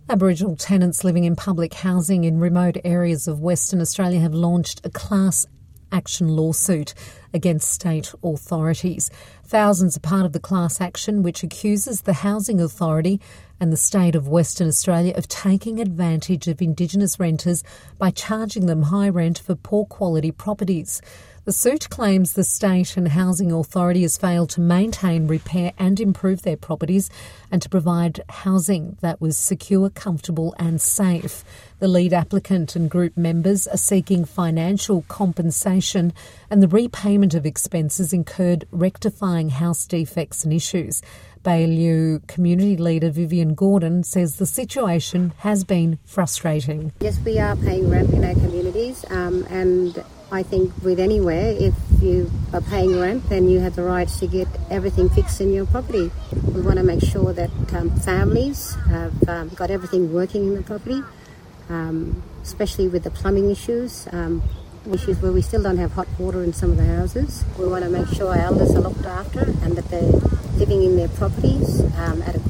Aboriginal tenants living in public housing in remote areas of Western Australia have launched a class action lawsuit against state authorities. Thousands are part of the class action, which accuses the Housing Authority and the state of Western Australia of taking advantage of Indigenous renters by charging them high rent for poor quality properties. The suit claims the State and Housing Authority has failed to maintain, repair and improve their properties and to provide housing that was secure, comfortable and safe. The lead applicant and group members are seeking financial compensation and the repayment of expenses incurred rectifying house defects and issues. Baillieu community leader Vivian Gordon says the situation has been frustrating. Yes, we are paying rent in our communities and I think with anywhere, if you are paying rent, then you have the right to get everything fixed in your property. We want to make sure that families have got everything working in the property, especially with the plumbing issues where we still don't have hot water in some of the houses. We want to make sure our elders are looked after and that they're living in their properties at a